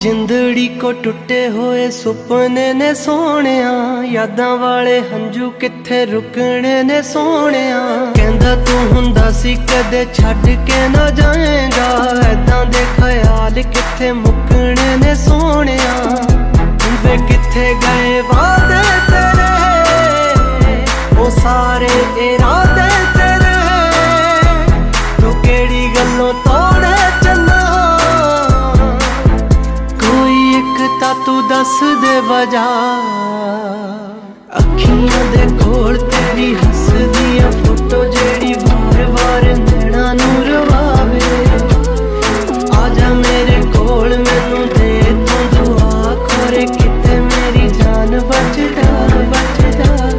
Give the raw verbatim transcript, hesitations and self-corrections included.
जिंदड़ी को टुटे होए सुपने ने सोहणिया, यादां वाले हंजू किथे रुकने ने सोहणिया। कहंदा तू हुंदा सी कदे छड्ड के ना जाएगा, ऐदां दे ख्याल किथे मुकने ने सोहणिया। वे किथे गए वादे तेरे, ओ सारे इरादे तेरे, तू केड़ी गल्लों तोड़े चन्ना। तू दस दे वजह, अखियां दे कोल तेरी हस